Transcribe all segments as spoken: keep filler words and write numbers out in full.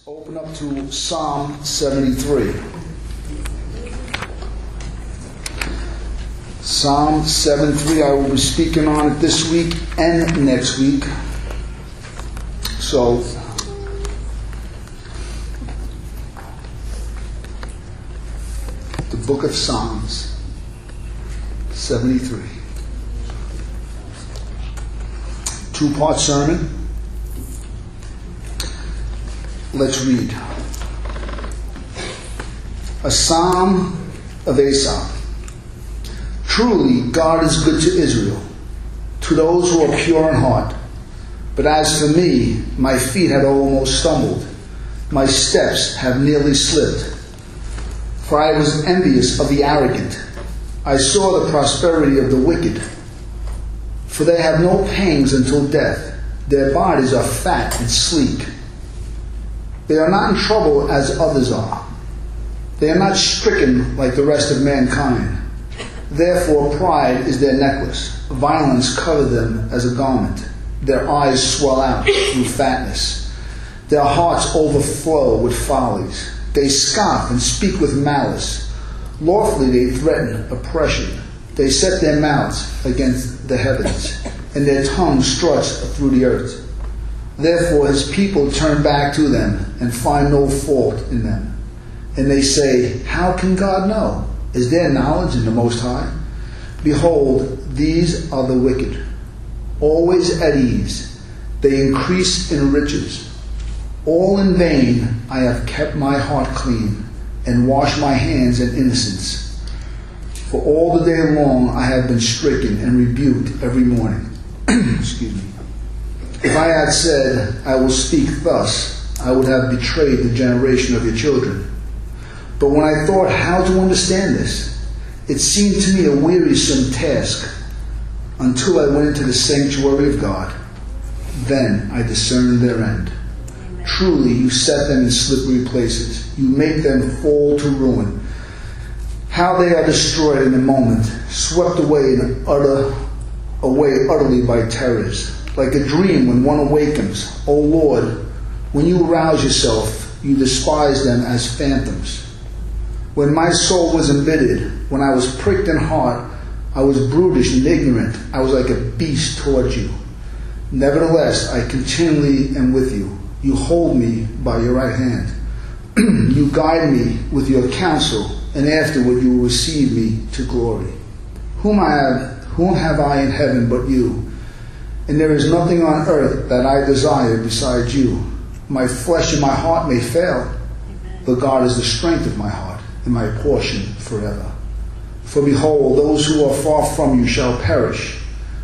Open up to Psalm seventy-three. Psalm seventy-three, I will be speaking on it this week and next week. So, the book of Psalms seventy-three. Two-part sermon. Let's read. A psalm of Asaph. Truly, God is good to Israel, to those who are pure in heart. But as for me, my feet had almost stumbled. My steps have nearly slipped. For I was envious of the arrogant. I saw the prosperity of the wicked. For they have no pangs until death. Their bodies are fat and sleek. They are not in trouble as others are. They are not stricken like the rest of mankind. Therefore pride is their necklace. Violence covers them as a garment. Their eyes swell out through fatness. Their hearts overflow with follies. They scoff and speak with malice. Lawfully they threaten oppression. They set their mouths against the heavens, and their tongue struts through the earth. Therefore his people turn back to them and find no fault in them. And they say, how can God know? Is there knowledge in the Most High? Behold, these are the wicked, always at ease. They increase in riches. All in vain I have kept my heart clean and washed my hands in innocence. For all the day long I have been stricken and rebuked every morning. Excuse me. If I had said, I will speak thus, I would have betrayed the generation of your children. But when I thought how to understand this, it seemed to me a wearisome task until I went into the sanctuary of God. Then I discerned their end. Truly, you set them in slippery places. You make them fall to ruin. How they are destroyed in a moment, swept away in utter, away utterly by terrors. Like a dream when one awakens. O Lord, when you arouse yourself, you despise them as phantoms. When my soul was embittered, when I was pricked in heart, I was brutish and ignorant. I was like a beast towards you. Nevertheless, I continually am with you. You hold me by your right hand. You guide me with your counsel, and afterward you will receive me to glory. Whom I have, whom have I in heaven but you? And there is nothing on earth that I desire besides you. My flesh and my heart may fail, but God is the strength of my heart and my portion forever. For behold, those who are far from you shall perish,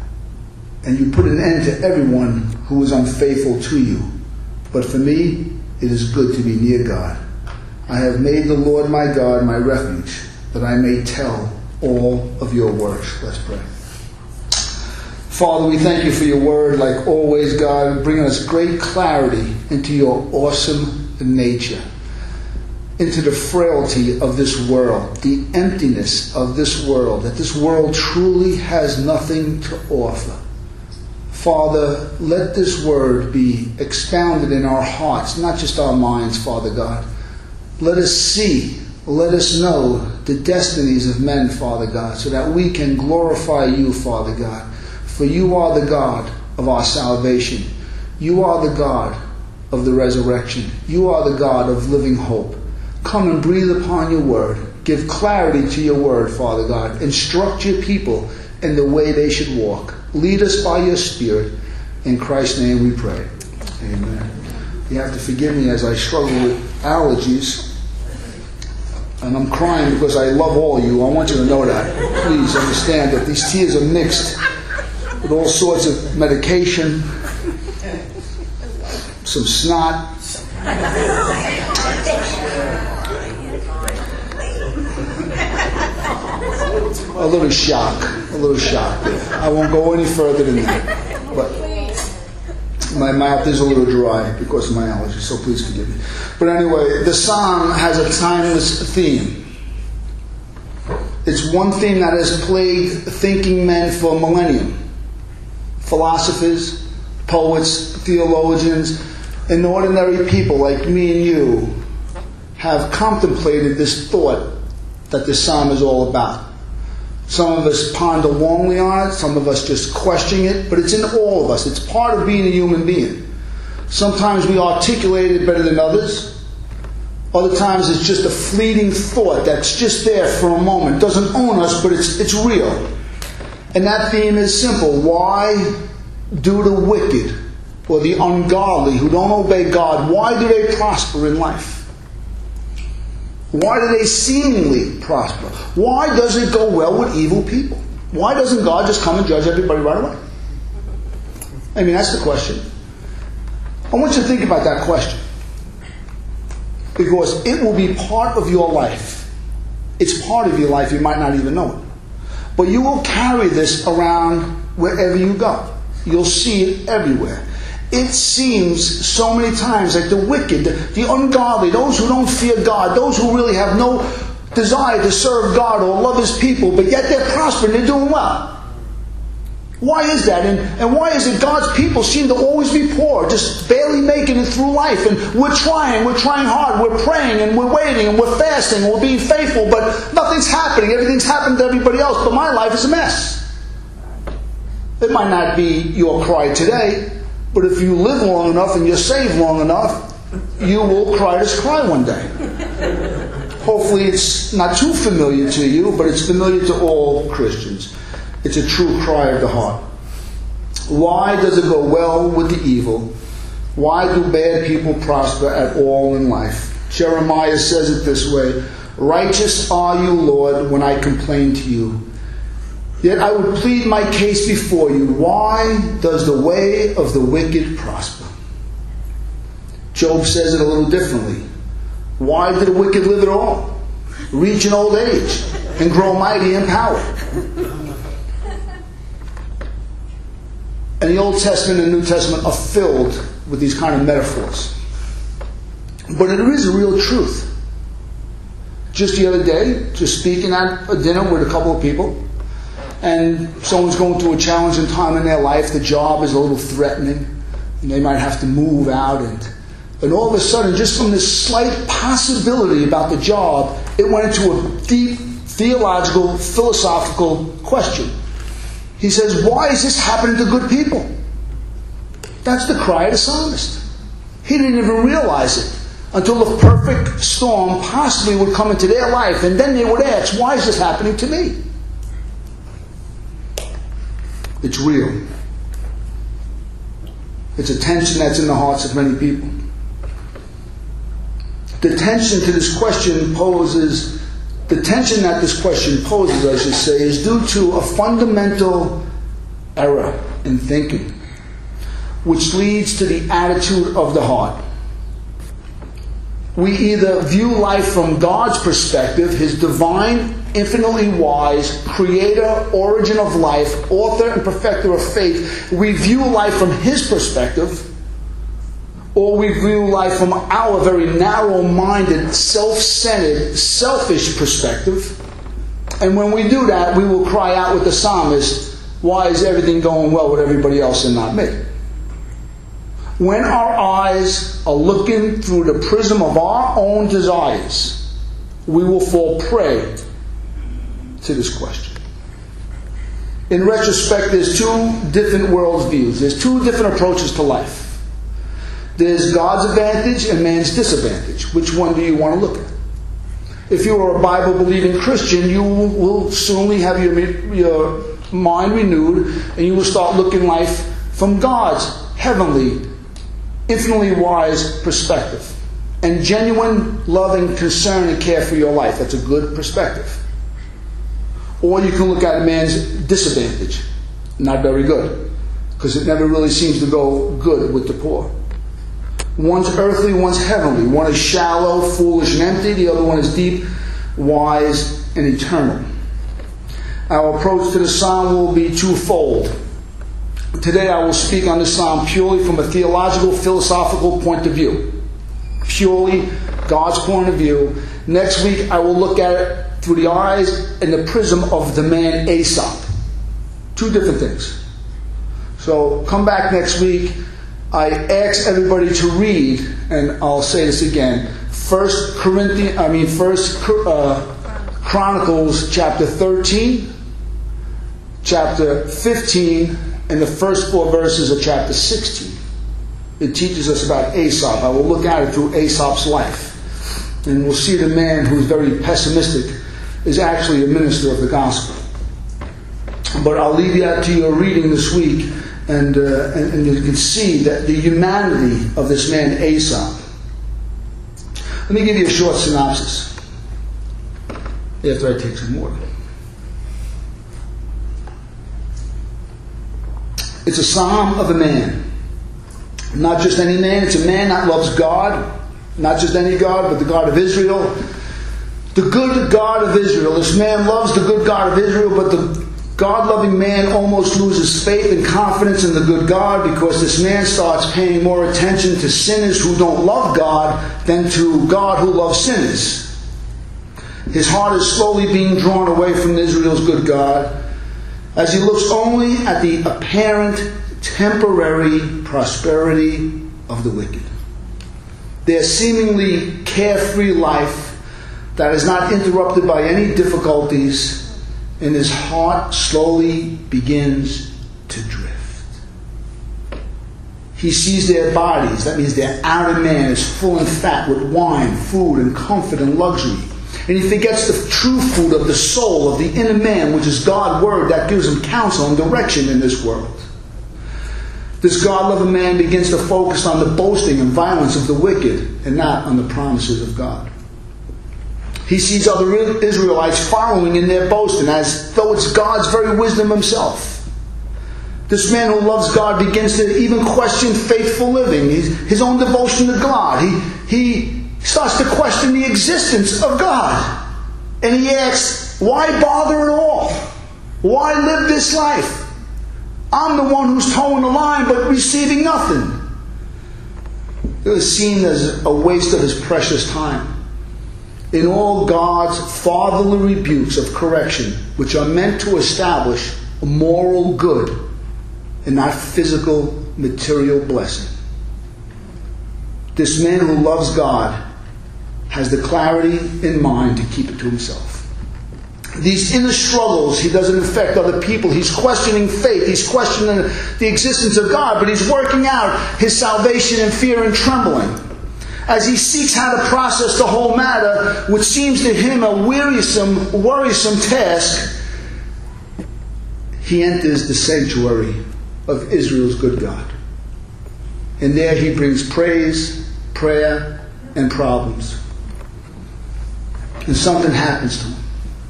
and you put an end to everyone who is unfaithful to you. But for me, it is good to be near God. I have made the Lord my God my refuge, that I may tell all of your works. Let's pray. Father, we thank you for your word, like always, God, bringing us great clarity into your awesome nature, into the frailty of this world, the emptiness of this world, that this world truly has nothing to offer. Father, let this word be expounded in our hearts, not just our minds, Father God. Let us see, let us know the destinies of men, Father God, so that we can glorify you, Father God. For you are the God of our salvation. You are the God of the resurrection. You are the God of living hope. Come and breathe upon your word. Give clarity to your word, Father God. Instruct your people in the way they should walk. Lead us by your Spirit. In Christ's name we pray. Amen. You have to forgive me as I struggle with allergies. And I'm crying because I love all of you. I want you to know that. Please understand that these tears are mixed with all sorts of medication, some snot. A little shock, a little shock there. I won't go any further than that. But my mouth is a little dry because of my allergies, so please forgive me. But anyway, the psalm has a timeless theme. It's one theme that has plagued thinking men for a millennium. Philosophers, poets, theologians, and ordinary people like me and you have contemplated this thought that this psalm is all about. Some of us ponder longly on it, some of us just question it, but it's in all of us. It's part of being a human being. Sometimes we articulate it better than others. Other times it's just a fleeting thought that's just there for a moment. It doesn't own us, but it's it's real. And that theme is simple. Why do the wicked or the ungodly who don't obey God, why do they prosper in life? Why do they seemingly prosper? Why does it go well with evil people? Why doesn't God just come and judge everybody right away? I mean, that's the question. I want you to think about that question. Because it will be part of your life. It's part of your life, you might not even know it. But you will carry this around wherever you go. You'll see it everywhere. It seems so many times like the wicked, the, the ungodly, those who don't fear God, those who really have no desire to serve God or love His people, but yet they're prospering, they're doing well. Why is that? And, and why is it God's people seem to always be poor, just barely making it through life? And we're trying, we're trying hard, we're praying and we're waiting and we're fasting and we're being faithful, but nothing's happening. Everything's happened to everybody else, but my life is a mess. It might not be your cry today, but if you live long enough and you're saved long enough, you will cry this cry one day. Hopefully it's not too familiar to you, but it's familiar to all Christians. It's a true cry of the heart. Why does it go well with the evil? Why do bad people prosper at all in life? Jeremiah says it this way, righteous are you, Lord, when I complain to you. Yet I would plead my case before you. Why does the way of the wicked prosper? Job says it a little differently. Why do the wicked live at all? Reach an old age and grow mighty in power. And the Old Testament and New Testament are filled with these kind of metaphors. But it is a real truth. Just the other day, just speaking at a dinner with a couple of people, and someone's going through a challenging time in their life, the job is a little threatening, and they might have to move out, and, and all of a sudden, just from this slight possibility about the job, it went into a deep theological, philosophical question. He says, why is this happening to good people? That's the cry of the psalmist. He didn't even realize it until the perfect storm possibly would come into their life, and then they would ask, why is this happening to me? It's real. It's a tension that's in the hearts of many people. The tension to this question poses The tension that this question poses, I should say, is due to a fundamental error in thinking, which leads to the attitude of the heart. We either view life from God's perspective, His divine, infinitely wise, creator, origin of life, author and perfecter of faith. We view life from His perspective, or we view life from our very narrow-minded, self-centered, selfish perspective. And when we do that, we will cry out with the psalmist, why is everything going well with everybody else and not me? When our eyes are looking through the prism of our own desires, we will fall prey to this question. In retrospect, there's two different worldviews. There's two different approaches to life. There's God's advantage and man's disadvantage. Which one do you want to look at? If you are a Bible-believing Christian, you will soonly have your, your mind renewed, and you will start looking life from God's heavenly, infinitely wise perspective. And genuine love and concern and care for your life. That's a good perspective. Or you can look at a man's disadvantage. Not very good. Because it never really seems to go good with the poor. One's earthly, one's heavenly. One is shallow, foolish, and empty. The other one is deep, wise, and eternal. Our approach to the psalm will be twofold. Today I will speak on the psalm purely from a theological, philosophical point of view. Purely God's point of view. Next week I will look at it through the eyes and the prism of the man Aesop. Two different things. So come back next week I ask everybody to read, and I'll say this again, First Corinthians, I mean First uh, Chronicles chapter thirteen, chapter fifteen, and the first four verses of chapter sixteen. It teaches us about Aesop. I will look at it through Aesop's life. And we'll see the man who's very pessimistic is actually a minister of the gospel. But I'll leave that to your reading this week, and, uh, and, and you can see that the humanity of this man Aesop. Let me give you a short synopsis after I take some water. It's a psalm of a man. Not just any man, it's a man that loves God. Not just any God, but the God of Israel. The good God of Israel. This man loves the good God of Israel, but the God-loving man almost loses faith and confidence in the good God, because this man starts paying more attention to sinners who don't love God than to God who loves sinners. His heart is slowly being drawn away from Israel's good God as he looks only at the apparent temporary prosperity of the wicked. Their seemingly carefree life that is not interrupted by any difficulties, and his heart slowly begins to drift. He sees their bodies, that means their outer man is full and fat with wine, food, and comfort and luxury. And he forgets the true food of the soul, of the inner man, which is God's word that gives him counsel and direction in this world. This God-loving man begins to focus on the boasting and violence of the wicked and not on the promises of God. He sees other Israelites following in their boasting as though it's God's very wisdom himself. This man who loves God begins to even question faithful living, his, his own devotion to God. He, he starts to question the existence of God. And he asks, why bother at all? Why live this life? I'm the one who's towing the line but receiving nothing. It was seen as a waste of his precious time. In all God's fatherly rebukes of correction, which are meant to establish a moral good and not physical material blessing. This man who loves God has the clarity in mind to keep it to himself. These inner struggles, he doesn't affect other people. He's questioning faith. He's questioning the existence of God, but he's working out his salvation in fear and trembling. As he seeks how to process the whole matter, which seems to him a wearisome, worrisome task, he enters the sanctuary of Israel's good God. And there he brings praise, prayer, and problems. And something happens to him.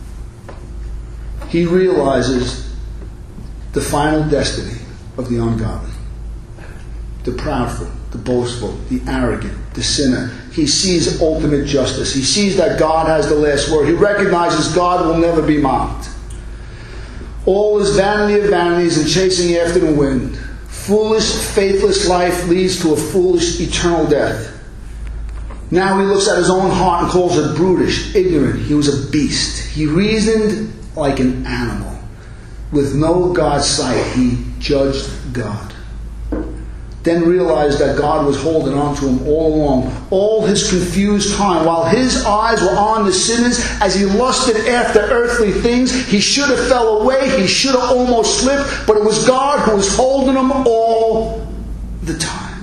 He realizes the final destiny of the ungodly. The proudful, the boastful, the arrogant, the sinner. He sees ultimate justice. He sees that God has the last word. He recognizes God will never be mocked. All is vanity of vanities and chasing after the wind. Foolish, faithless life leads to a foolish, eternal death. Now he looks at his own heart and calls it brutish, ignorant. He was a beast. He reasoned like an animal. With no God's sight, he judged God. Then realized that God was holding on to him all along, all his confused time. While his eyes were on the sinners, as he lusted after earthly things, he should have fell away, he should have almost slipped, but it was God who was holding him all the time.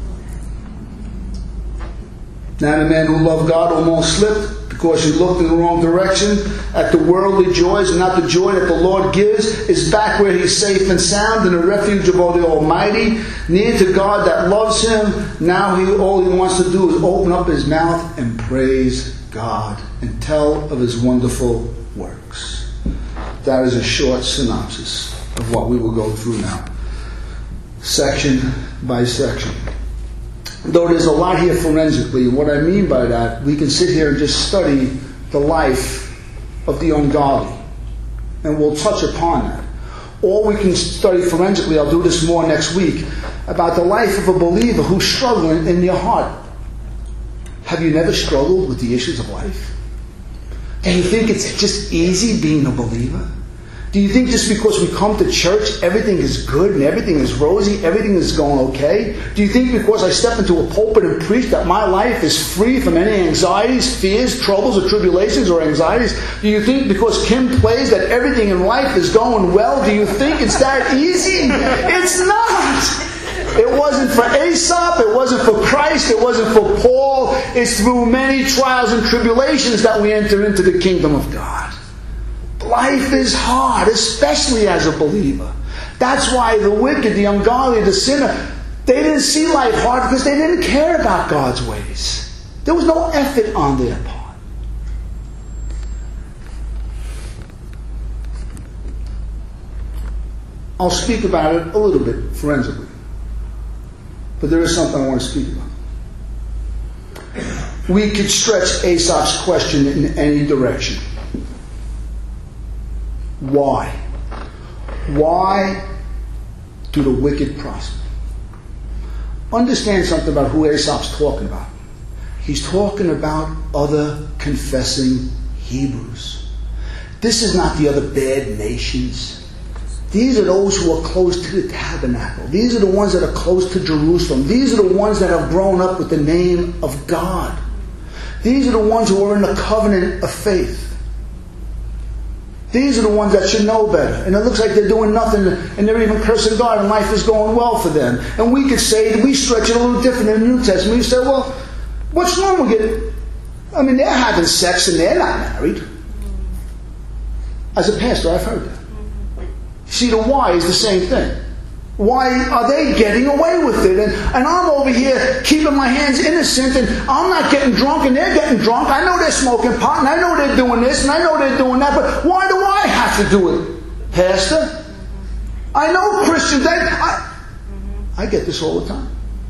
Now the man who loved God almost slipped because he looked in the wrong direction at the worldly joys and not the joy that the Lord gives, is back where he's safe and sound in the refuge of the Almighty, near to God that loves him. Now he all he wants to do is open up his mouth and praise God and tell of his wonderful works. That is a short synopsis of what we will go through now, section by section. Though there's a lot here forensically, and what I mean by that, we can sit here and just study the life of the ungodly, and we'll touch upon that. Or we can study forensically, I'll do this more next week, about the life of a believer who's struggling in your heart. Have you never struggled with the issues of life? Do you think it's just easy being a believer? Do Do you think just because we come to church, everything is good and everything is rosy, everything is going okay? Do you think because I step into a pulpit and preach that my life is free from any anxieties, fears, troubles, or tribulations, or anxieties? Do you think because Kim plays that everything in life is going well? Do you think it's that easy? It's not! It wasn't for Aesop, it wasn't for Christ, it wasn't for Paul. It's through many trials and tribulations that we enter into the kingdom of God. Life is hard, especially as a believer. That's why the wicked, the ungodly, the sinner, they didn't see life hard because they didn't care about God's ways. There was no effort on their part. I'll speak about it a little bit forensically. But there is something I want to speak about. We could stretch Aesop's question in any direction. Why? Why do the wicked prosper? Understand something about who Aesop's talking about. He's talking about other confessing Hebrews. This is not the other bad nations. These are those who are close to the tabernacle. These are the ones that are close to Jerusalem. These are the ones that have grown up with the name of God. These are the ones who are in the covenant of faith. These are the ones that should know better. And it looks like they're doing nothing and they're even cursing God and life is going well for them. And we could say, we stretch it a little different in the New Testament. We say, well, what's wrong with it? I mean, they're having sex and they're not married. As a pastor, I've heard that. See, the why is the same thing. Why are they getting away with it? And, and I'm over here keeping my hands innocent and I'm not getting drunk and they're getting drunk. I know they're smoking pot and I know they're doing this and I know they're doing that. But why do I have to do it, Pastor? I know Christians. They, I, I get this all the time.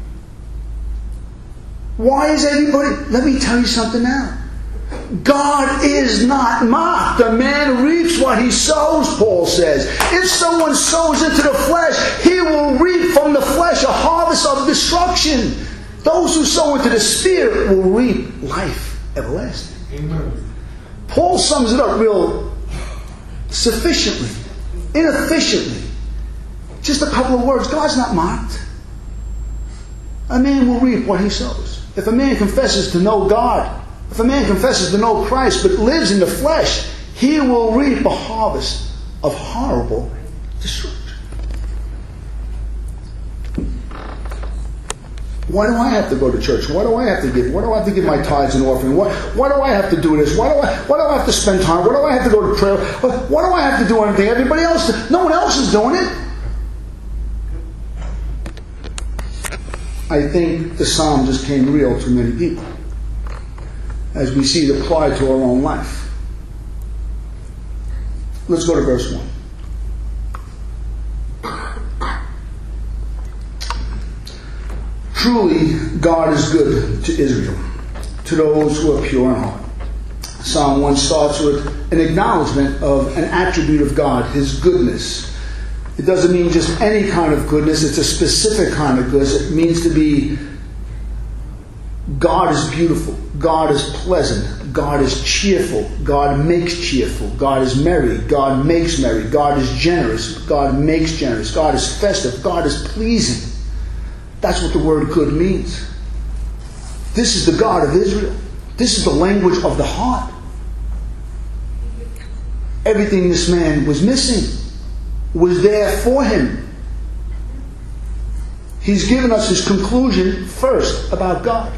Why is everybody... Let me tell you something now. God is not mocked. A man reaps what he sows, Paul says. If someone sows into the flesh, he will reap from the flesh a harvest of destruction. Those who sow into the Spirit will reap life everlasting. Amen. Paul sums it up real sufficiently, inefficiently. Just a couple of words. God's not mocked. A man will reap what he sows. If a man confesses to know God, if a man confesses to know Christ but lives in the flesh, he will reap a harvest of horrible destruction. Why do I have to go to church? Why do I have to give? Why do I have to give my tithes and offering? Why, why do I have to do this? Why do I why do I have to spend time? Why do I have to go to prayer? Why do I have to do anything? Everybody else, no one else is doing it. I think the psalm just came real to many people, as we see it applied to our own life. Let's go to verse one. Truly, God is good to Israel, to those who are pure in heart. Psalm one starts with an acknowledgement of an attribute of God, His goodness. It doesn't mean just any kind of goodness, it's a specific kind of goodness. It means to be, God is beautiful, God is pleasant, God is cheerful, God makes cheerful, God is merry, God makes merry, God is generous, God makes generous, God is festive, God is pleasing. That's what the word good means. This is the God of Israel. This is the language of the heart. Everything this man was missing was there for him. He's given us his conclusion first about God.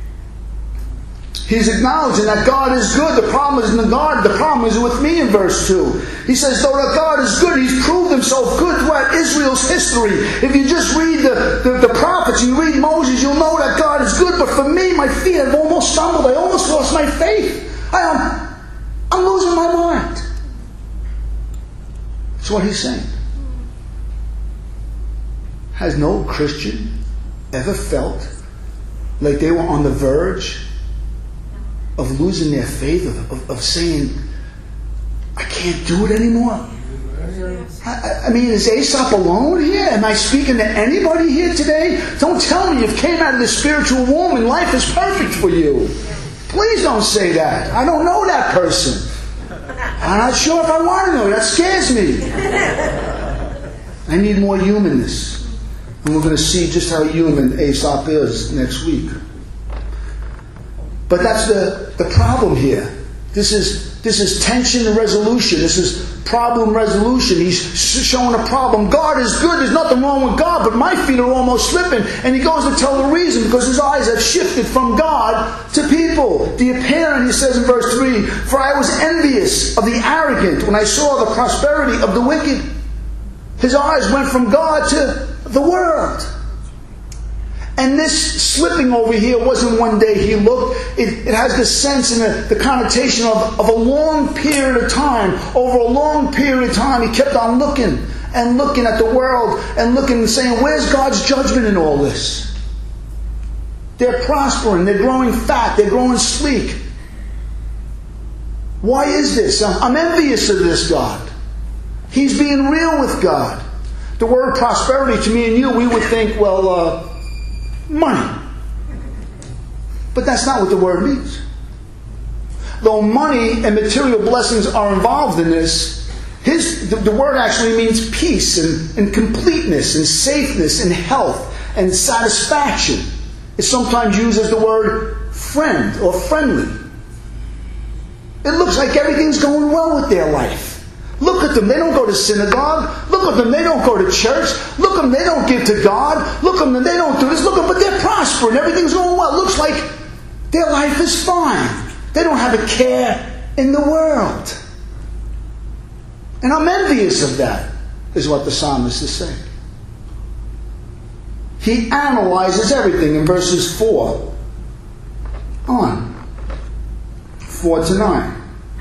He's acknowledging that God is good. The problem is in the God. The problem is with me in verse two. He says, though that God is good, He's proved Himself good throughout Israel's history. If you just read the, the, the prophets and you read Moses, you'll know that God is good. But for me, my feet have almost stumbled. I almost lost my faith. I am, I'm losing my mind. That's what he's saying. Has no Christian ever felt like they were on the verge of losing their faith, of, of, of saying, I can't do it anymore? I, I mean, is Aesop alone here? Am I speaking to anybody here today? Don't tell me you've came out of the spiritual womb and life is perfect for you. Please don't say that. I don't know that person. I'm not sure if I want to know. That scares me. I need more humanness. And we're going to see just how human Aesop is next week. But that's the, the problem here. This is, this is tension and resolution. This is problem resolution. He's showing a problem. God is good. There's nothing wrong with God. But my feet are almost slipping. And he goes to tell the reason. Because his eyes have shifted from God to people. The apparent, he says in verse three, for I was envious of the arrogant when I saw the prosperity of the wicked. His eyes went from God to the world. And this slipping over here wasn't one day he looked. It, it has the sense and the, the connotation of, of a long period of time. Over a long period of time, he kept on looking and looking at the world and looking and saying, where's God's judgment in all this? They're prospering. They're growing fat. They're growing sleek. Why is this? I'm, I'm envious of this God. He's being real with God. The word prosperity, to me and you, we would think, well, uh, money. But that's not what the word means. Though money and material blessings are involved in this, his, the, the word actually means peace and, and completeness and safeness and health and satisfaction. It's sometimes used as the word friend or friendly. It looks like everything's going well with their life. Look at them, they don't go to synagogue. Look at them, they don't go to church. Look at them, they don't give to God. Look at them, they don't do this. Look at them, but they're prospering. Everything's going well. It looks like their life is fine. They don't have a care in the world. And I'm envious of that, is what the psalmist is saying. He analyzes everything in verses four on. four to nine.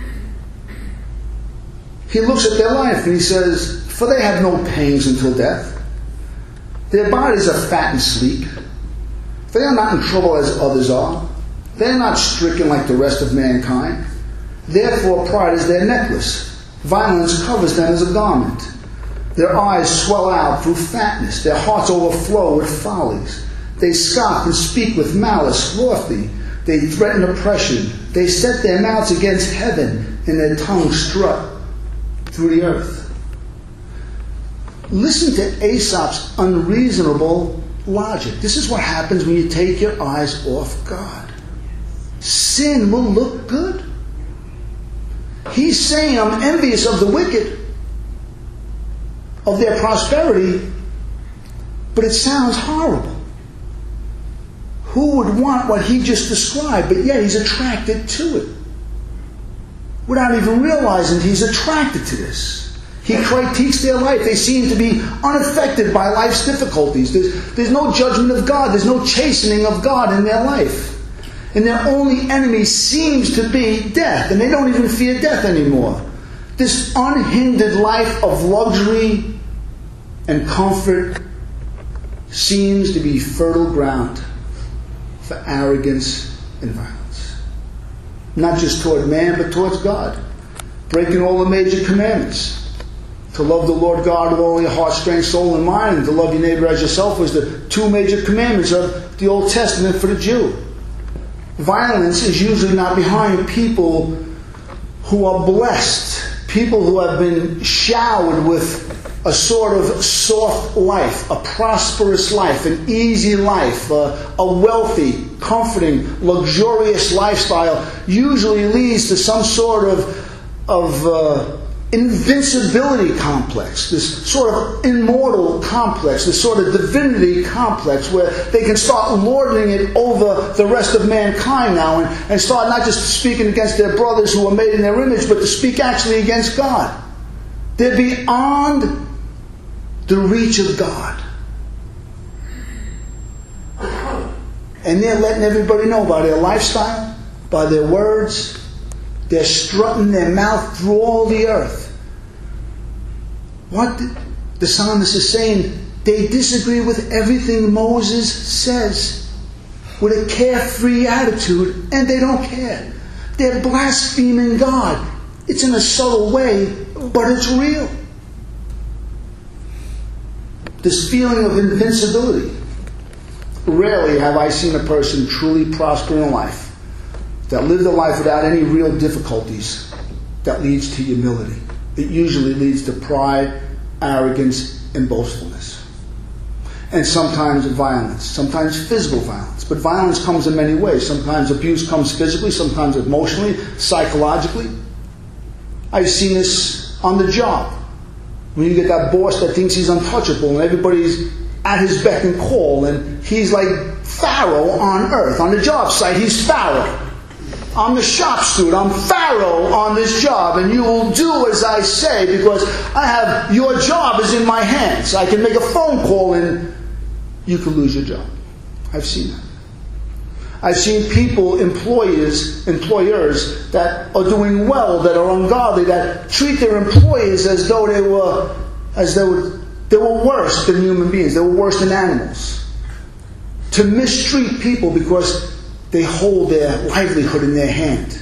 He looks at their life and he says, for they have no pains until death. Their bodies are fat and sleek. They are not in trouble as others are. They are not stricken like the rest of mankind. Therefore pride is their necklace. Violence covers them as a garment. Their eyes swell out through fatness. Their hearts overflow with follies. They scoff and speak with malice lofty. They threaten oppression. They set their mouths against heaven, and their tongues strut through the earth. Listen to Aesop's unreasonable logic. This is what happens when you take your eyes off God. Sin will look good. He's saying, I'm envious of the wicked, of their prosperity, but it sounds horrible. Who would want what he just described, but yet he's attracted to it? Without even realizing he's attracted to this. He critiques their life. They seem to be unaffected by life's difficulties. There's, there's no judgment of God. There's no chastening of God in their life. And their only enemy seems to be death. And they don't even fear death anymore. This unhindered life of luxury and comfort seems to be fertile ground for arrogance and violence. Not just toward man, but towards God. Breaking all the major commandments. To love the Lord God with all your heart, strength, soul, and mind, and to love your neighbor as yourself was the two major commandments of the Old Testament for the Jew. Violence is usually not behind people who are blessed. People who have been showered with a sort of soft life, a prosperous life, an easy life, a, a wealthy, comforting, luxurious lifestyle usually leads to some sort of, of uh, invincibility complex, this sort of immortal complex, this sort of divinity complex where they can start lording it over the rest of mankind now and, and start not just speaking against their brothers who are made in their image, but to speak actually against God. They're beyond the reach of God. And they're letting everybody know by their lifestyle, by their words. They're strutting their mouth through all the earth. What the psalmist is saying, they disagree with everything Moses says with a carefree attitude, and they don't care. They're blaspheming God. It's in a subtle way, but it's real. This feeling of invincibility. Rarely have I seen a person truly prosper in life that lived a life without any real difficulties. that leads to humility. It usually leads to pride, arrogance, and boastfulness. And sometimes violence, sometimes physical violence. But violence comes in many ways. Sometimes abuse comes physically, sometimes emotionally, psychologically. I've seen this on the job. When you get that boss that thinks he's untouchable and everybody's at his beck and call, and he's like Pharaoh on earth. On the job site, he's Pharaoh. I'm the shop steward. I'm Pharaoh on this job, and you will do as I say because I have your job is in my hands. I can make a phone call and you can lose your job. I've seen that. I've seen people, employers, employers that are doing well, that are ungodly, that treat their employees as though they were, as though they were worse than human beings. They were worse than animals. To mistreat people because they hold their livelihood in their hand.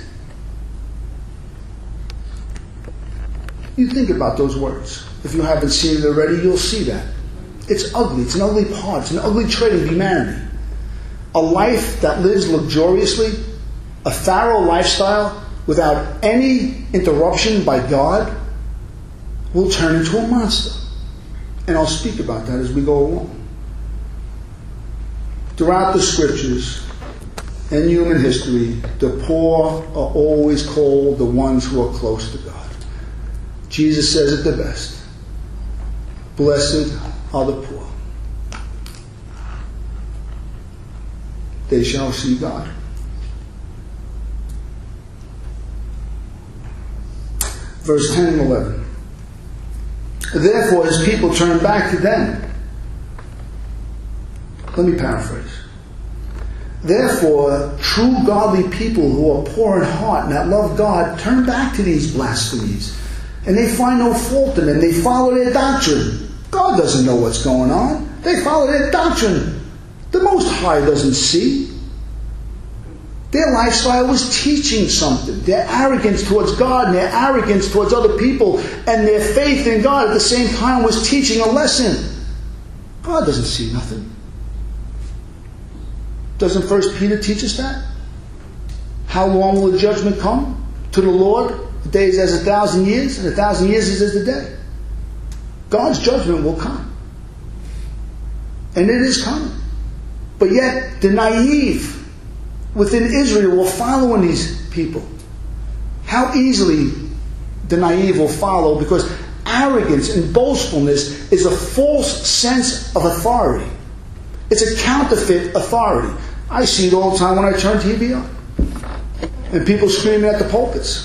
You think about those words. If you haven't seen it already, you'll see that. It's ugly. It's an ugly part. It's an ugly trait of humanity. A life that lives luxuriously, a Pharaoh lifestyle without any interruption by God, will turn into a monster. And I'll speak about that as we go along. Throughout the scriptures and human history, the poor are always called the ones who are close to God. Jesus says it the best. Blessed are the poor. They shall see God. Verse ten and eleven. Therefore his people turned back to them. Let me paraphrase. Therefore, true godly people who are poor in heart and that love God turn back to these blasphemies. And they find no fault in them. They follow their doctrine. God doesn't know what's going on. They follow their doctrine. The Most High doesn't see. Their lifestyle was teaching something. Their arrogance towards God and their arrogance towards other people and their faith in God at the same time was teaching a lesson. God doesn't see nothing. Doesn't First Peter teach us that? How long will the judgment come? To the Lord, the day is as a thousand years, and a thousand years is as the day. God's judgment will come. And it is coming. But yet, the naive within Israel were following these people. How easily the naive will follow, because arrogance and boastfulness is a false sense of authority. It's a counterfeit authority. I see it all the time when I turn T V on. And people screaming at the pulpits.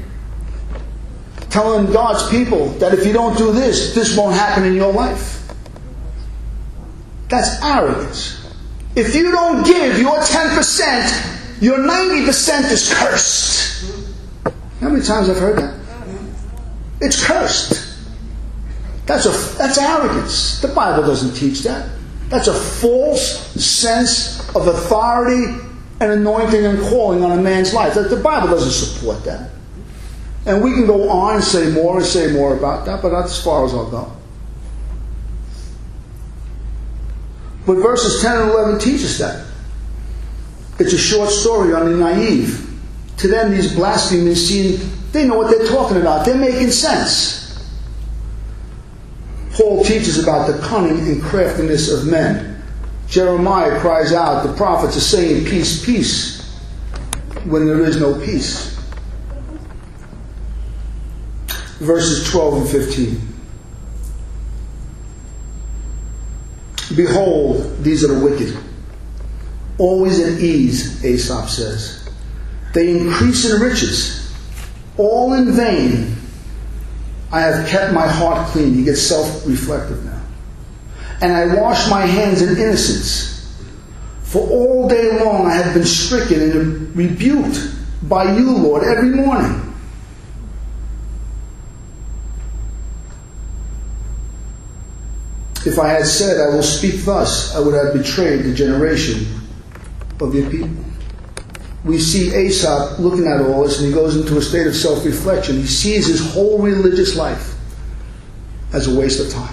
Telling God's people that if you don't do this, this won't happen in your life. That's arrogance. If you don't give your ten percent, your ninety percent is cursed. How many times I've heard that? It's cursed. That's a that's arrogance. The Bible doesn't teach that. That's a false sense of authority and anointing and calling on a man's life. The Bible doesn't support that. And we can go on and say more and say more about that, but that's as far as I'll go. But verses ten and eleven teach us that. It's a short story on the naive. To them, these blasphemers seem, they know what they're talking about. They're making sense. Paul teaches about the cunning and craftiness of men. Jeremiah cries out, the prophets are saying peace, peace, when there is no peace. Verses twelve and fifteen. Behold, these are the wicked, always at ease, Aesop says. They increase in riches, all in vain. I have kept my heart clean. He gets self-reflective now. And I wash my hands in innocence. For all day long I have been stricken and rebuked by you, Lord, every morning. If I had said, I will speak thus, I would have betrayed the generation of your people. We see Aesop looking at all this, and he goes into a state of self-reflection. He sees his whole religious life as a waste of time.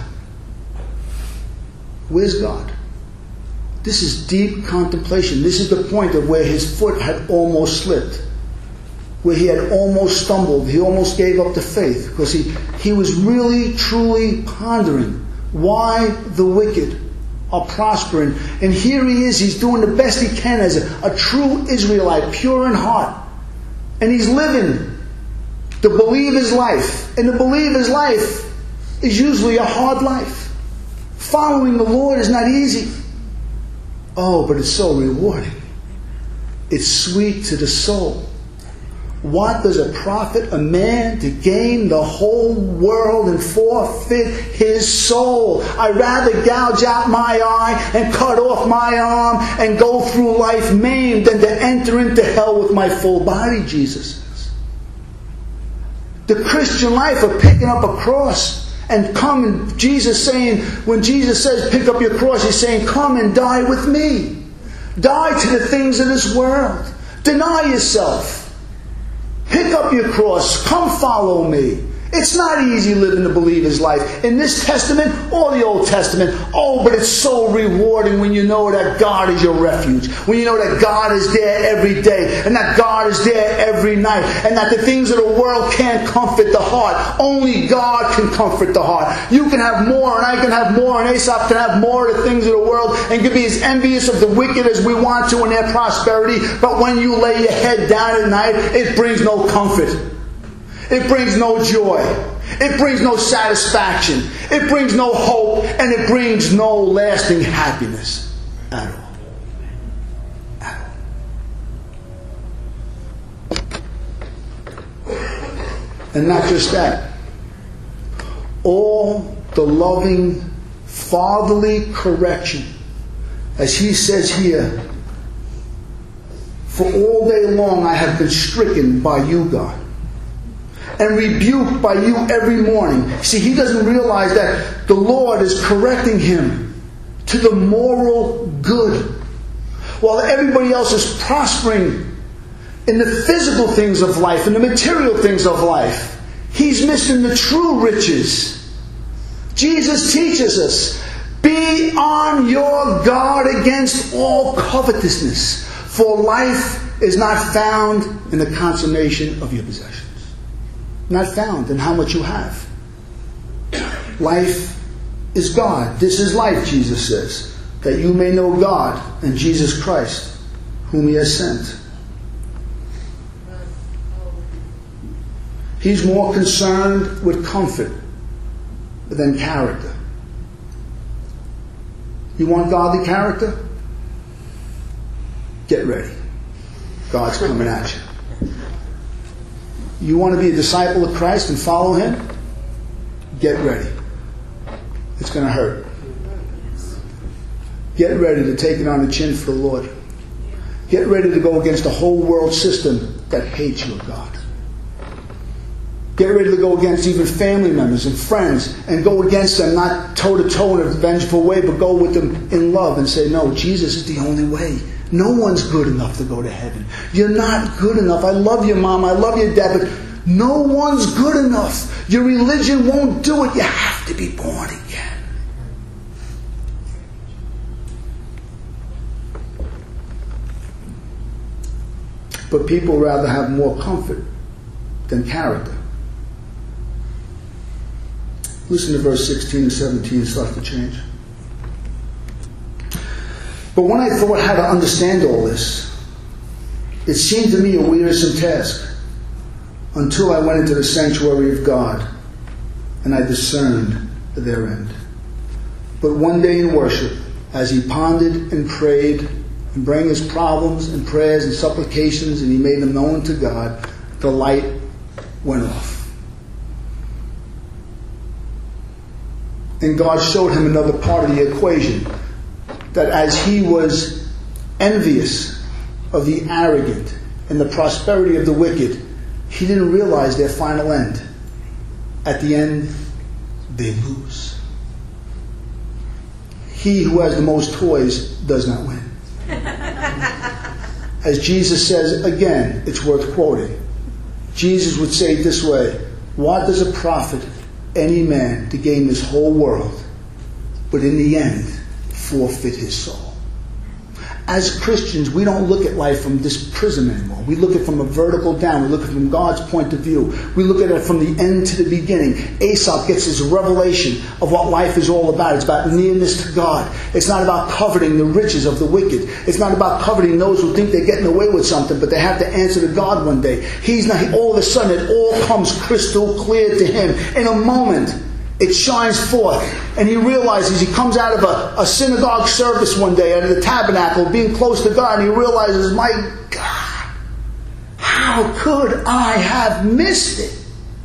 Where's God? This is deep contemplation. This is the point of where his foot had almost slipped. where he had almost stumbled. He almost gave up the faith because he, he was really, truly pondering why the wicked are prospering. And here he is, he's doing the best he can as a, a true Israelite, pure in heart. And he's living the believer's life. And the believer's life is usually a hard life. Following the Lord is not easy. Oh, but it's so rewarding. It's sweet to the soul. What does it profit a man to gain the whole world and forfeit his soul? I'd rather gouge out my eye and cut off my arm and go through life maimed than to enter into hell with my full body, Jesus says. The Christian life of picking up a cross and come, and Jesus saying, when Jesus says pick up your cross, he's saying come and die with me. Die to the things of this world. Deny yourself. Pick up your cross. Come follow me. It's not easy living the believer's life. In this Testament or the Old Testament. Oh, but it's so rewarding when you know that God is your refuge. When you know that God is there every day. And that God is there every night. And that the things of the world can't comfort the heart. Only God can comfort the heart. You can have more and I can have more and Aesop can have more of the things of the world and can be as envious of the wicked as we want to in their prosperity. But when you lay your head down at night, it brings no comfort. It brings no joy. It brings no satisfaction. It brings no hope. And it brings no lasting happiness at all. At all. And not just that. All the loving, fatherly correction, as he says here, for all day long I have been stricken by you, God, and rebuked by you every morning. See, he doesn't realize that the Lord is correcting him to the moral good. While everybody else is prospering in the physical things of life, in the material things of life, he's missing the true riches. Jesus teaches us, be on your guard against all covetousness, for life is not found in the consummation of your possessions. Not found in how much you have. Life is God. This is life, Jesus says, that you may know God and Jesus Christ, whom he has sent. He's more concerned with comfort than character. You want godly character? Get ready. God's coming at you. You want to be a disciple of Christ and follow him? Get ready. It's going to hurt. Get ready to take it on the chin for the Lord. Get ready to go against the whole world system that hates your God. Get ready to go against even family members and friends and go against them, not toe-to-toe in a vengeful way, but go with them in love and say, no, Jesus is the only way. No one's good enough to go to heaven. You're not good enough. I love you, Mom. I love you, Dad. But no one's good enough. Your religion won't do it. You have to be born again. But people rather have more comfort than character. Listen to verse sixteen and seventeen. It starts to change. But when I thought how to understand all this, it seemed to me a wearisome task until I went into the sanctuary of God and I discerned their end. But one day in worship, as he pondered and prayed and brought his problems and prayers and supplications and he made them known to God, the light went off. And God showed him another part of the equation. That as he was envious of the arrogant and the prosperity of the wicked, he didn't realize their final end. At the end, they lose. He who has the most toys does not win. As Jesus says, again, it's worth quoting. Jesus would say it this way, what does it profit any man to gain this whole world, but in the end, forfeit his soul? As Christians, we don't look at life from this prism anymore. We look at it from a vertical down. We look at it from God's point of view. We look at it from the end to the beginning. Aesop gets his revelation of what life is all about. It's about nearness to God. It's not about coveting the riches of the wicked. It's not about coveting those who think they're getting away with something, but they have to answer to God one day. He's not. All of a sudden, it all comes crystal clear to him in a moment. It shines forth, and he realizes, he comes out of a, a synagogue service one day, out of the tabernacle, being close to God, and he realizes, my God, how could I have missed it?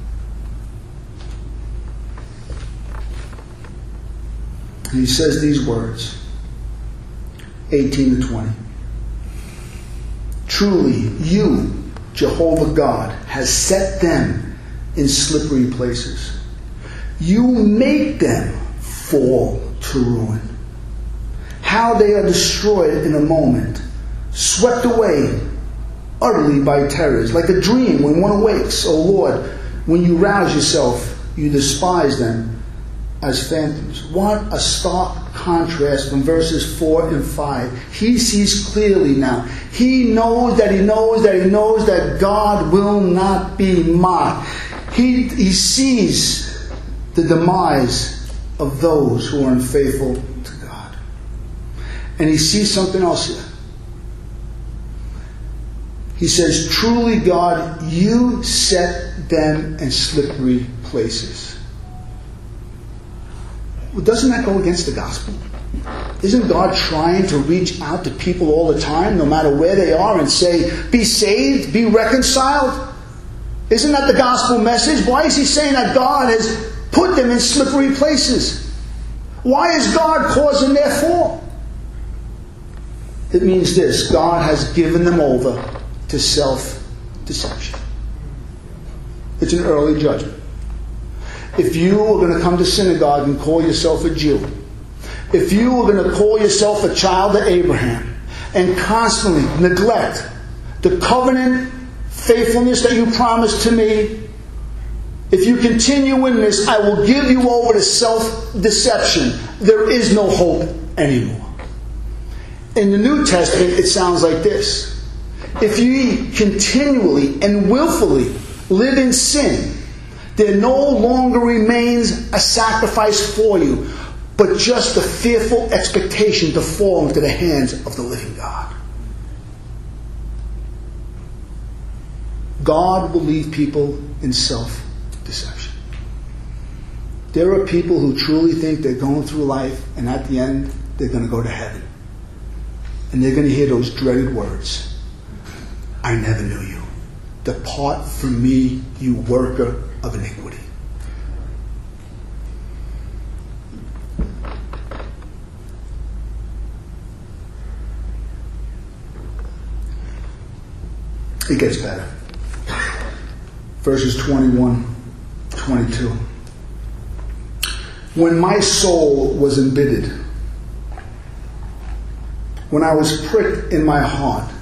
And he says these words, eighteen to twenty. Truly, you, Jehovah God, has set them in slippery places. You make them fall to ruin. How they are destroyed in a moment, swept away utterly by terrors, like a dream when one awakes. O Lord, when you rouse yourself, you despise them as phantoms. What a stark contrast from verses four and five. He sees clearly now. He knows that he knows that he knows that God will not be mocked. He, he sees the demise of those who are unfaithful to God. And he sees something else here. He says, truly, God, you set them in slippery places. Well, doesn't that go against the gospel? Isn't God trying to reach out to people all the time, no matter where they are, and say, be saved, be reconciled? Isn't that the gospel message? Why is he saying that God has put them in slippery places? Why is God causing their fall? It means this: God has given them over to self-deception. It's an early judgment. If you are going to come to synagogue and call yourself a Jew, if you are going to call yourself a child of Abraham and constantly neglect the covenant faithfulness that you promised to me, if you continue in this, I will give you over to self-deception. There is no hope anymore. In the New Testament, it sounds like this: if you continually and willfully live in sin, there no longer remains a sacrifice for you, but just the fearful expectation to fall into the hands of the living God. God will leave people in self-deception. There are people who truly think they're going through life, and at the end, they're going to go to heaven. And they're going to hear those dreaded words: I never knew you. Depart from me, you worker of iniquity. It gets better. Verses twenty-one, twenty-two. When my soul was embittered, when I was pricked in my heart,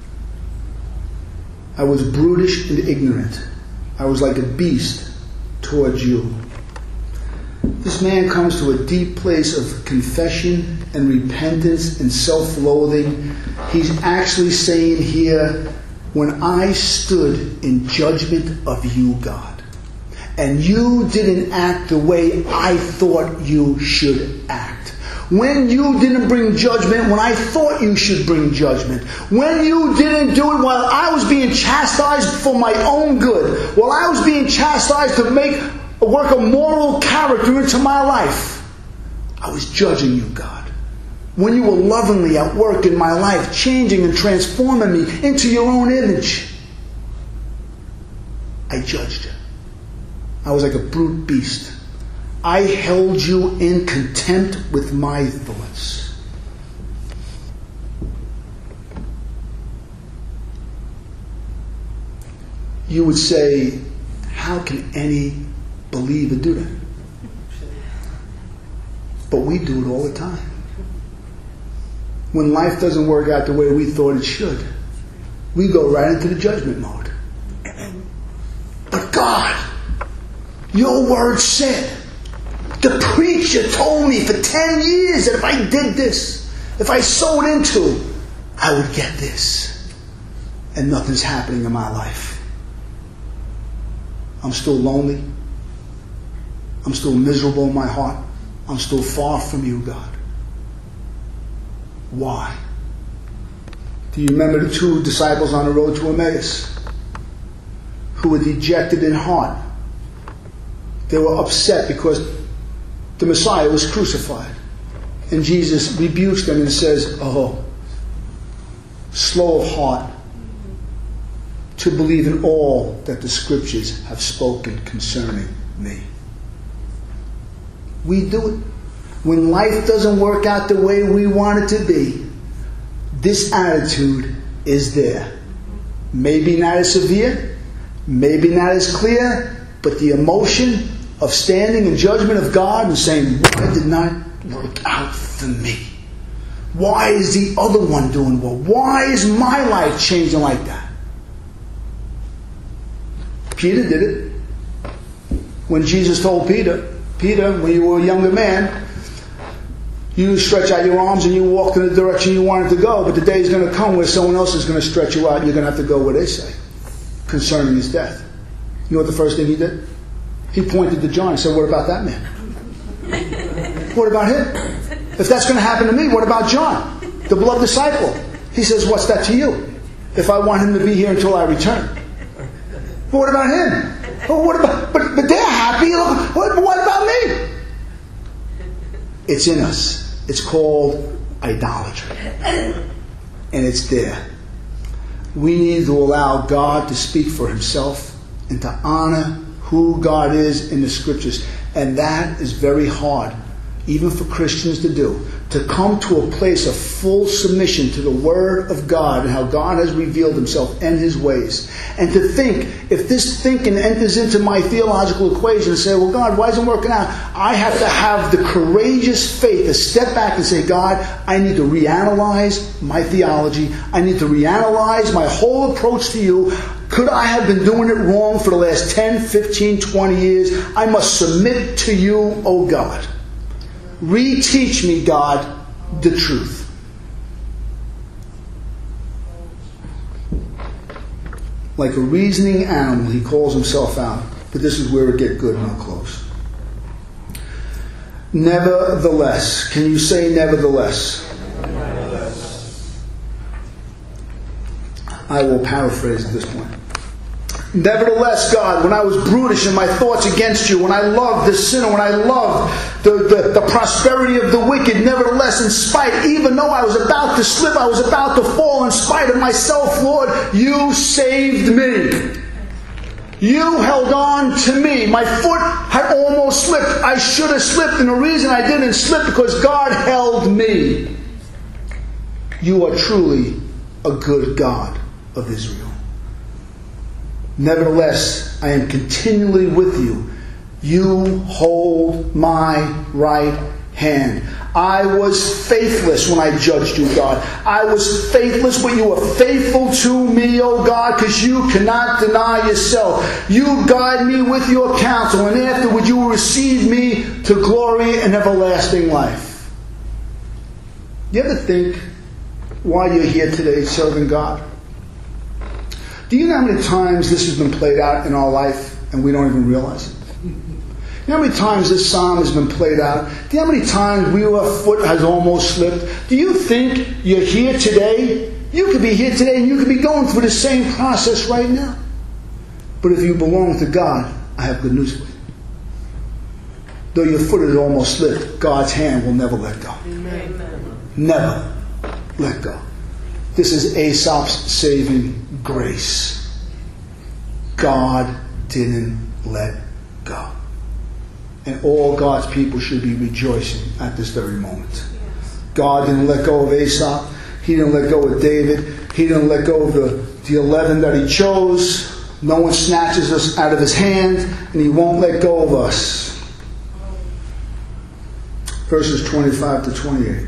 I was brutish and ignorant. I was like a beast towards you. This man comes to a deep place of confession and repentance and self-loathing. He's actually saying here, when I stood in judgment of you, God, and you didn't act the way I thought you should act. When you didn't bring judgment when I thought you should bring judgment. When you didn't do it while I was being chastised for my own good. While I was being chastised to make work a moral character into my life. I was judging you, God. When you were lovingly at work in my life, changing and transforming me into your own image, I judged you. I was like a brute beast. I held you in contempt with my thoughts. You would say, how can any believer do that? But we do it all the time. When life doesn't work out the way we thought it should, we go right into the judgment mode. But God, your word said, the preacher told me for ten years that if I did this, if I sowed into, I would get this. And nothing's happening in my life. I'm still lonely. I'm still miserable in my heart. I'm still far from you, God. Why? Do you remember the two disciples on the road to Emmaus who were dejected in heart? They were upset because the Messiah was crucified. And Jesus rebukes them and says, oh, slow of heart to believe in all that the Scriptures have spoken concerning me. We do it. When life doesn't work out the way we want it to be, this attitude is there. Maybe not as severe, maybe not as clear, but the emotion of standing in judgment of God and saying, why did not work out for me? Why is the other one doing well? Why is my life changing like that? Peter did it. When Jesus told Peter, Peter, when you were a younger man, you stretch out your arms and you walk in the direction you wanted to go, but the day is going to come where someone else is going to stretch you out and you're going to have to go where they say concerning his death. You know what the first thing he did? He pointed to John and said, what about that man? What about him? If that's going to happen to me, what about John, the beloved disciple? He says, what's that to you? If I want him to be here until I return. But what about him? Well, what about, but, but they're happy. What, what about me? It's in us. It's called idolatry. And it's there. We need to allow God to speak for himself and to honor who God is in the Scriptures. And that is very hard, even for Christians to do. To come to a place of full submission to the Word of God and how God has revealed himself and his ways. And to think, if this thinking enters into my theological equation and say, well, God, why isn't it working out? I have to have the courageous faith to step back and say, God, I need to reanalyze my theology. I need to reanalyze my whole approach to you. Could I have been doing it wrong for the last ten, fifteen, twenty years? I must submit to you, O God. Reteach me, God, the truth. Like a reasoning animal, he calls himself out. But this is where it gets good and I'll close. Nevertheless. Can you say nevertheless? Nevertheless. I will paraphrase at this point. Nevertheless, God, when I was brutish in my thoughts against you, when I loved the sinner, when I loved the, the, the prosperity of the wicked, nevertheless, in spite, even though I was about to slip, I was about to fall, in spite of myself, Lord, you saved me. You held on to me. My foot had almost slipped. I should have slipped, and the reason I didn't slip because God held me. You are truly a good God of Israel. Nevertheless, I am continually with you. You hold my right hand. I was faithless when I judged you, God. I was faithless, but you were faithful to me, O God, because you cannot deny yourself. You guide me with your counsel, and afterward you will receive me to glory and everlasting life. You ever think why you're here today serving God? Do you know how many times this has been played out in our life and we don't even realize it? You know how many times this psalm has been played out? Do you know how many times your foot has almost slipped? Do you think you're here today? You could be here today and you could be going through the same process right now. But if you belong to God, I have good news for you. Though your foot has almost slipped, God's hand will never let go. Amen. Never let go. This is Aesop's saving grace. God didn't let go. And all God's people should be rejoicing at this very moment. God didn't let go of Aesop. He didn't let go of David. He didn't let go of the, the eleven that he chose. No one snatches us out of his hand, and he won't let go of us. Verses twenty-five to twenty-eight.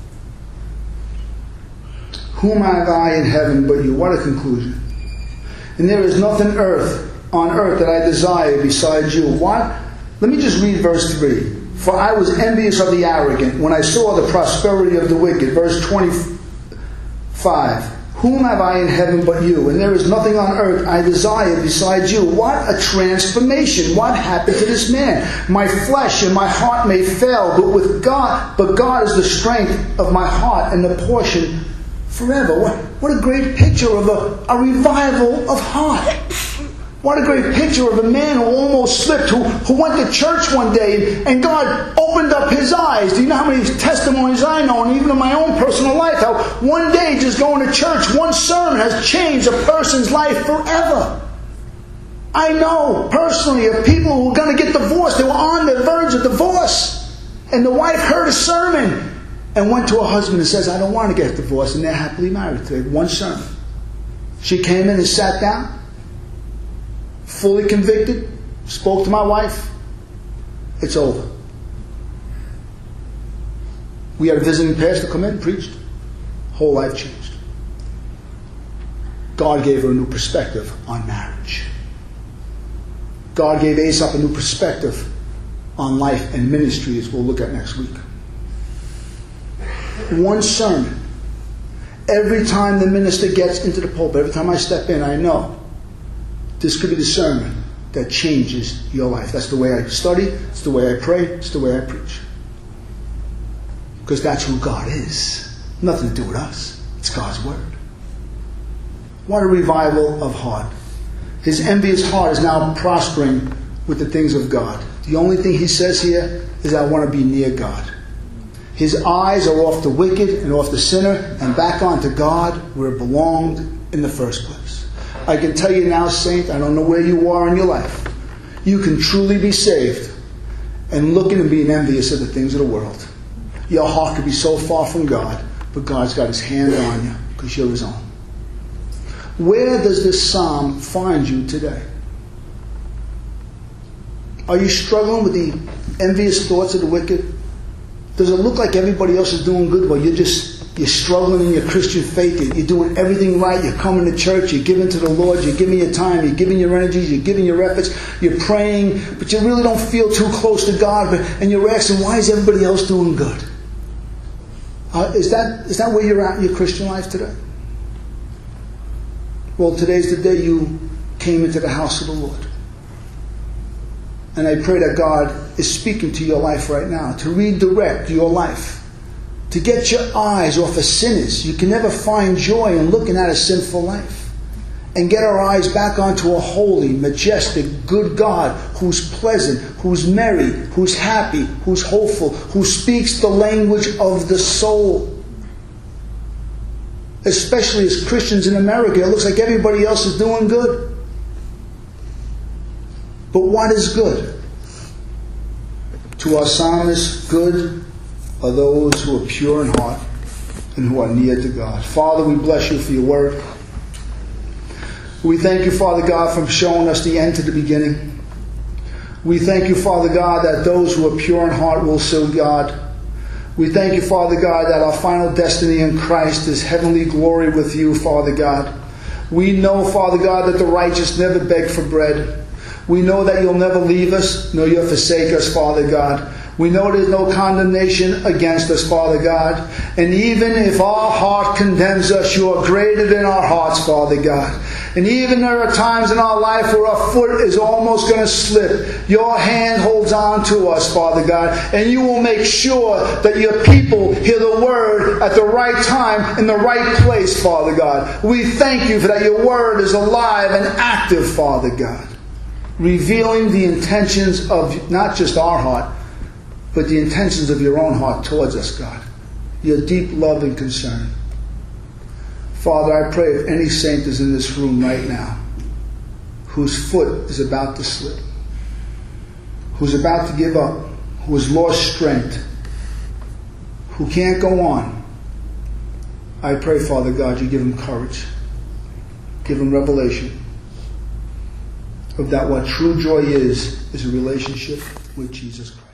Whom have I in heaven but you? What a conclusion. And there is nothing earth on earth that I desire besides you. What? Let me just read verse three. For I was envious of the arrogant when I saw the prosperity of the wicked. Verse twenty-four. Five, whom have I in heaven but you? And there is nothing on earth I desire besides you. What a transformation. What happened to this man? My flesh and my heart may fail, but with God, but God is the strength of my heart and the portion forever. What, what a great picture of a, a revival of heart. What a great picture of a man who almost slipped, who, who went to church one day and God opened up his eyes. Do you know how many testimonies I know, and even in my own personal life, how one day just going to church, one sermon has changed a person's life forever. I know personally of people who were going to get divorced. They were on the verge of divorce. And the wife heard a sermon and went to her husband and says, I don't want to get divorced. And they're happily married today. One sermon. She came in and sat down, fully convicted, spoke to my wife. It's over. We had a visiting pastor come in, preached. Whole life changed. God gave her a new perspective on marriage. God gave Asaph a new perspective on life and ministry, as we'll look at next week. One sermon. Every time the minister gets into the pulpit, every time I step in, I know this could be the sermon that changes your life. That's the way I study. It's the way I pray. It's the way I preach. Because that's who God is. Nothing to do with us. It's God's Word. What a revival of heart. His envious heart is now prospering with the things of God. The only thing he says here is, I want to be near God. His eyes are off the wicked and off the sinner and back onto God where it belonged in the first place. I can tell you now, saint, I don't know where you are in your life. You can truly be saved and looking and being envious of the things of the world. Your heart could be so far from God, but God's got his hand on you because you're his own. Where does this psalm find you today? Are you struggling with the envious thoughts of the wicked? Does it look like everybody else is doing good while you're just you're struggling in your Christian faith? You're doing everything right. You're coming to church. You're giving to the Lord. You're giving your time. You're giving your energies. You're giving your efforts. You're praying, but you really don't feel too close to God. But, and you're asking, why is everybody else doing good? Uh, is that is that where you're at in your Christian life today? Well, today's the day you came into the house of the Lord. And I pray that God is speaking to your life right now, to redirect your life, to get your eyes off of sinners. You can never find joy in looking at a sinful life. And get our eyes back onto a holy, majestic, good God who's pleasant, who's merry, who's happy, who's hopeful, who speaks the language of the soul. Especially as Christians in America, it looks like everybody else is doing good. But what is good? To our psalmist, good are those who are pure in heart and who are near to God. Father, we bless you for your word. We thank you, Father God, for showing us the end to the beginning. We thank you, Father God, that those who are pure in heart will serve God. We thank you, Father God, that our final destiny in Christ is heavenly glory with you, Father God. We know, Father God, that the righteous never beg for bread. We know that you'll never leave us, nor you'll forsake us, Father God. We know there's no condemnation against us, Father God. And even if our heart condemns us, you are greater than our hearts, Father God. And even there are times in our life where our foot is almost going to slip, your hand holds on to us, Father God. And you will make sure that your people hear the word at the right time in the right place, Father God. We thank you for that your word is alive and active, Father God. Revealing the intentions of not just our heart, but the intentions of your own heart towards us, God. Your deep love and concern. Father, I pray if any saint is in this room right now, whose foot is about to slip, who's about to give up, who has lost strength, who can't go on, I pray, Father God, you give him courage. Give him revelation of that what true joy is, is a relationship with Jesus Christ.